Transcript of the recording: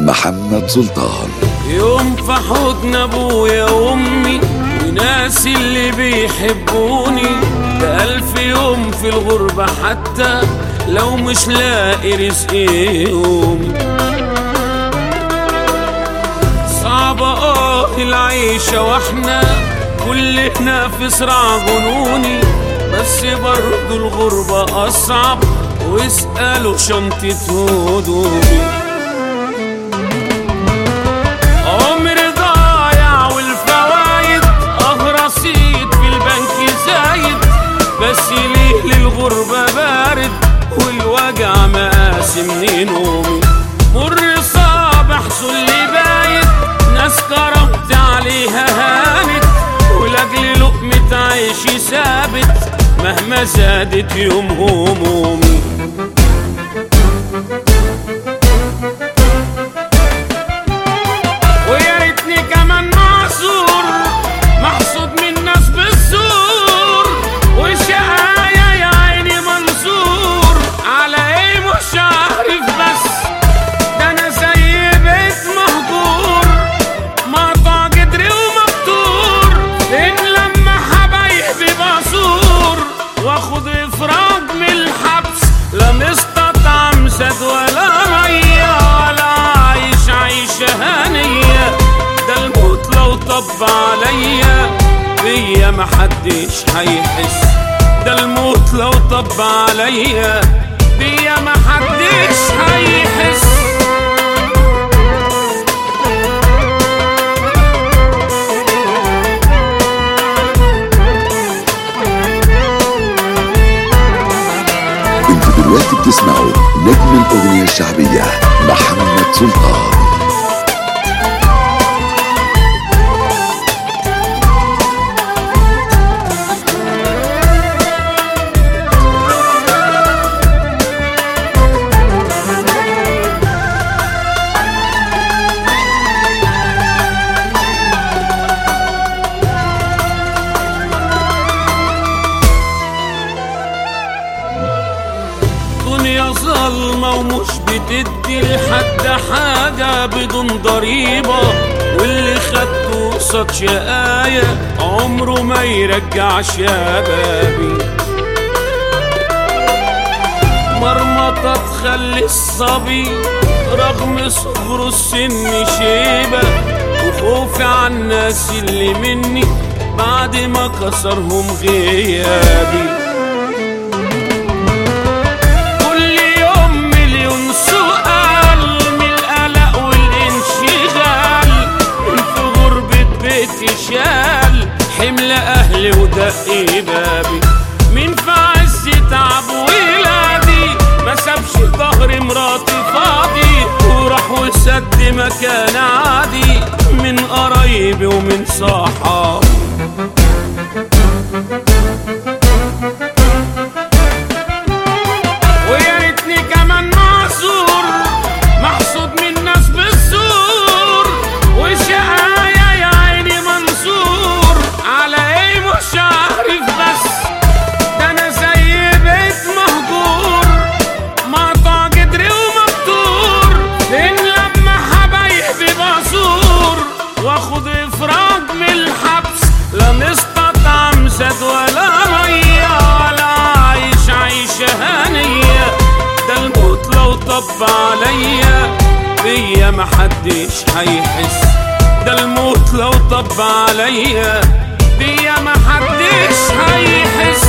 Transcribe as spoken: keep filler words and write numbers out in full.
محمد سلطان. يوم في حضن ابويا وامي وناس اللي بيحبوني، ده الف يوم في الغربة حتى لو مش لاقي رزق يومي. صعبة اه العيشة واحنا كلنا في صراع جنوني، بس برضو الغربة اصعب واسألوا شنطة هدومي. عمري ضايع والفوايد اه رصيد في البنك زايد، بس ليه للغربة بارد والوجع مقاسمني نومي. مر صابح اللي بايت ناس كرمت عليها هانت، ولاجل لقمة عيشي ثابت مهما زادت يوم همومي. ويا ريتني كمان معذور محسود من ناس بالزور، وشقايا يا عيني منصور على ايه مش عارف، بس ده انا زي بيت مهجور مقطع جدري ومقطور، ان لما حبايبي بصور واخد افراج من الحبس، لا مستطعم زاد ولا ميه ولا عايش عيشه هنيه. ده الموت لو طب عليا بيا محدش هيحس، ده الموت لو طب عليا بيا محدش هيحس. انتوا دلوقتي بتسمعوا نجم الأغنية الشعبية محمد سلطان. دنيا ظلمة ومش بتدي لحد حاجة بدون ضريبة، واللي خدته قصاد شقاية عمره ما يرجع شبابي. مرمطة تخلي الصبي رغم صغره السن شيبة، وخوفي على الناس اللي مني بعد ما كسرهم غيابي. شال حمل اهلي ودق بابي، مين في عز تعب ولادي ما سابش ظهر مراتي فاضي، وراح وسد مكان عادي من قرايبي ومن صحابي. ويا ريتني كمان معذور محسود من ناس بالزور، وشقايا على ايه مش عارف، بس ده انا زي بيت مهجور مقطع جدري ومقطور، ان لما حبايبي بصور واخد افراج من الحبس، لا مستطعم زاد ولا ميه ولا عايش عيشه هنيه. ده الموت لو طب عليا بيا محدش هيحس، ده الموت لو طب عليا بيا محدش هيحس.